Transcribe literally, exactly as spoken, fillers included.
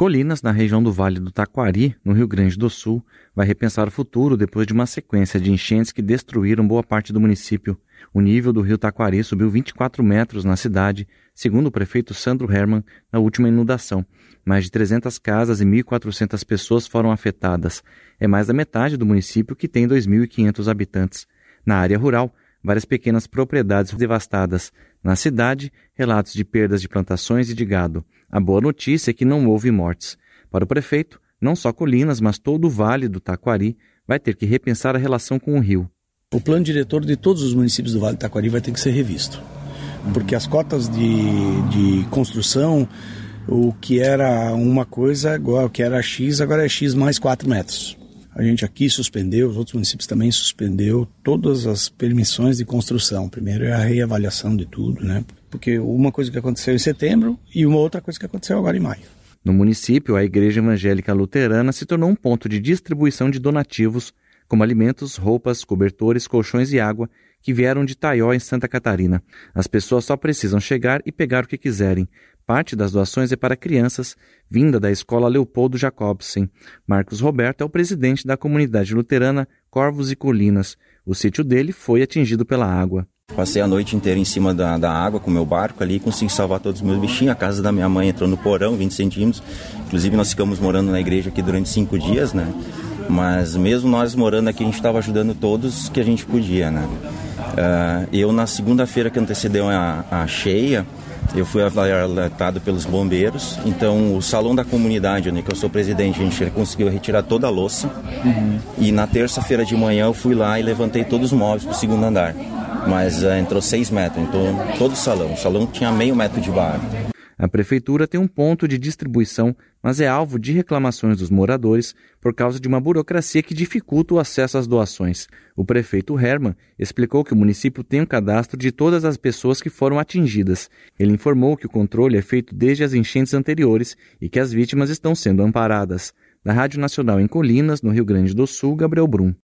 Colinas, na região do Vale do Taquari, no Rio Grande do Sul, vai repensar o futuro depois de uma sequência de enchentes que destruíram boa parte do município. O nível do rio Taquari subiu vinte e quatro metros na cidade, segundo o prefeito Sandro Herman, na última inundação. Mais de trezentas casas e mil e quatrocentas pessoas foram afetadas. É mais da metade do município, que tem dois mil e quinhentos habitantes. Na área rural, várias pequenas propriedades devastadas. Na cidade, relatos de perdas de plantações e de gado. A boa notícia é que não houve mortes. Para o prefeito, não só Colinas, mas todo o Vale do Taquari vai ter que repensar a relação com o rio. O plano diretor de todos os municípios do Vale do Taquari vai ter que ser revisto. Porque as cotas de, de construção, o que era uma coisa, agora, o que era X, agora é X mais quatro metros. A gente aqui suspendeu, os outros municípios também suspendeu todas as permissões de construção. Primeiro é a reavaliação de tudo, né? Porque uma coisa que aconteceu em setembro e uma outra coisa que aconteceu agora em maio. No município, a Igreja Evangélica Luterana se tornou um ponto de distribuição de donativos, como alimentos, roupas, cobertores, colchões e água, que vieram de Taió, em Santa Catarina. As pessoas só precisam chegar e pegar o que quiserem. Parte das doações é para crianças, vinda da escola Leopoldo Jacobsen. Marcos Roberto é o presidente da comunidade luterana Corvos e Colinas. O sítio dele foi atingido pela água. Passei a noite inteira em cima da, da água com o meu barco ali e consegui salvar todos os meus bichinhos. A casa da minha mãe entrou no porão, vinte centímetros. Inclusive nós ficamos morando na igreja aqui durante cinco dias, né? Mas mesmo nós morando aqui, a gente estava ajudando todos que a gente podia, né? Uh, eu, na segunda-feira que antecedeu a, a cheia, eu fui alertado pelos bombeiros. Então, o salão da comunidade, né, que eu sou presidente, a gente conseguiu retirar toda a louça. Uhum. E na terça-feira de manhã eu fui lá e levantei todos os móveis para o segundo andar. Mas uh, entrou seis metros, então todo o salão. O salão tinha meio metro de barro. A prefeitura tem um ponto de distribuição, mas é alvo de reclamações dos moradores por causa de uma burocracia que dificulta o acesso às doações. O prefeito Herman explicou que o município tem um cadastro de todas as pessoas que foram atingidas. Ele informou que o controle é feito desde as enchentes anteriores e que as vítimas estão sendo amparadas. Da Rádio Nacional em Colinas, no Rio Grande do Sul, Gabriel Brum.